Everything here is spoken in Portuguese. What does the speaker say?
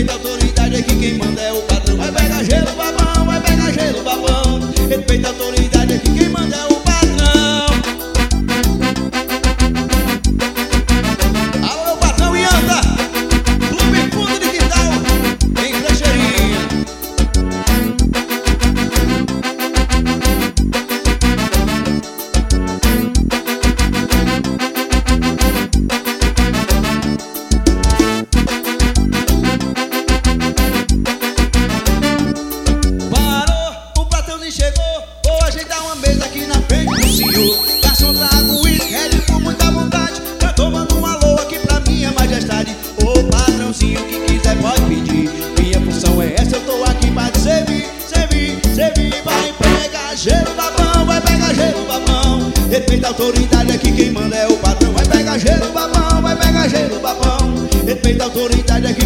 Respeita a autoridade, aqui quem manda é o patrão. Vai pegar gelo, babão, vai pegar gelo, babão. Respeita a autoridade, aqui quem manda é o patrão. Alô, meu patrão e anda Clube Fundo de Quintal em Flecheirinha. Chegou, vou ajeitar uma mesa aqui na frente do senhor. Garçom, traga o uísque, Red com muita vontade. Já tomando um alô aqui pra minha majestade. Ô patrãozinho, que quiser pode pedir. Minha função é essa, eu tô aqui pra te servir. Servir, servir, vai pegar gelo, babão. Vai pegar gelo, babão. Respeita a autoridade, aqui quem manda é o patrão. Vai pegar gelo, babão, vai pegar gelo, babão. Respeita a autoridade, aqui